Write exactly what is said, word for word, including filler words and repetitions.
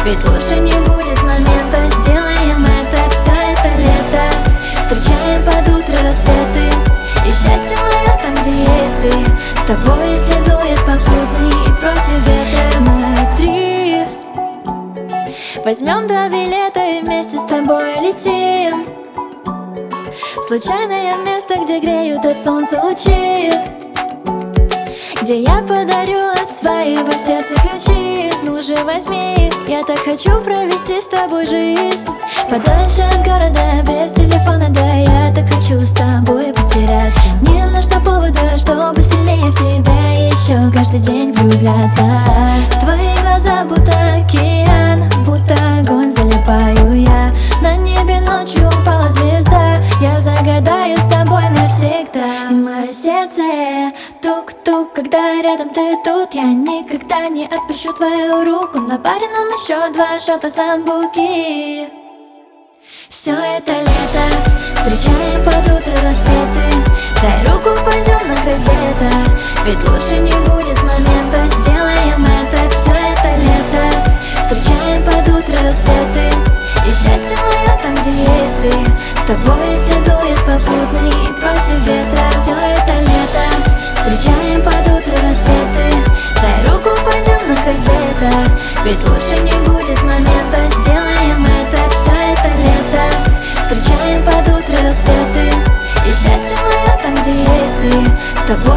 Ведь лучше не будет момента. Сделаем это, все это лето. Встречаем под утро рассветы. И счастье мое там, где есть ты. С тобой, если дует попутный и против ветра. Смотри, возьмем два билета и вместе с тобой летим в случайное место, где греют от солнца лучи, где я подарю от своего сердца ключи. Ну же возьми, я так хочу провести с тобой жизнь. Подальше от города, без телефона, да, я так хочу с тобой потеряться. Не нужно повода, чтобы сильнее в тебя еще каждый день влюбляться. Твои глаза будто океан, будто огонь залипаю я. На небе ночью упала звезда, я загадаю с тобой навсегда. И мое сердце тук-тук, когда рядом ты тут. Я никогда не отпущу твою руку. На паре нам еще два шота самбуки. Все это лето, встречаем под утро рассветы. Дай руку, пойдем на край света. Ведь лучше не будет момента. Сделаем это, все это лето. Встречаем под утро рассветы. И счастье мое там, где есть ты. С тобой, если дует попутный и против ветра. Все это лето, встречаем под утро рассветы. Дай руку, пойдем на край света. Ведь лучше не будет момента. Сделаем это, все это лето. Встречаем под утро рассветы. И счастье мое там, где есть ты. С тобой.